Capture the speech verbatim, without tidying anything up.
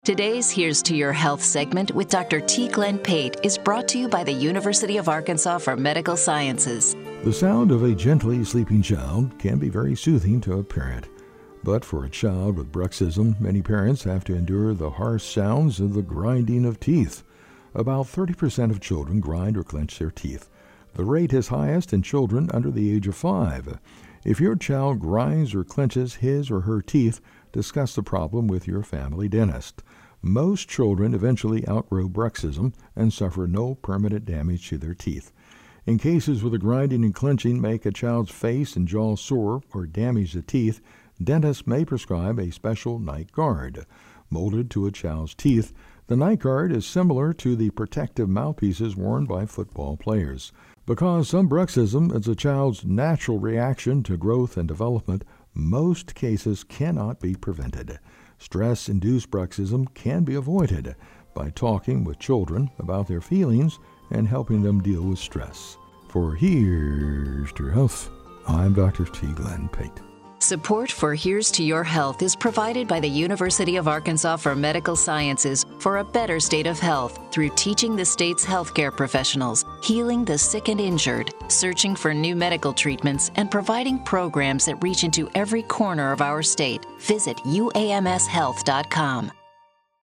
Today's Here's to Your Health segment with Doctor T. Glenn Pate is brought to you by the University of Arkansas for Medical Sciences. The sound of a gently sleeping child can be very soothing to a parent. But for a child with bruxism, many parents have to endure the harsh sounds of the grinding of teeth. About thirty percent of children grind or clench their teeth. The rate is highest in children under the age of five. If your child grinds or clenches his or her teeth, discuss the problem with your family dentist. Most children eventually outgrow bruxism and suffer no permanent damage to their teeth. In cases where the grinding and clenching make a child's face and jaw sore or damage the teeth, dentists may prescribe a special night guard. Molded to a child's teeth, the night guard is similar to the protective mouthpieces worn by football players. Because some bruxism is a child's natural reaction to growth and development, most cases cannot be prevented. Stress-induced bruxism can be avoided by talking with children about their feelings and helping them deal with stress. For Here's to Your Health, I'm Doctor T. Glenn Pate. Support for Here's to Your Health is provided by the University of Arkansas for Medical Sciences for a better state of health through teaching the state's healthcare professionals, healing the sick and injured, searching for new medical treatments, and providing programs that reach into every corner of our state. Visit U A M S health dot com.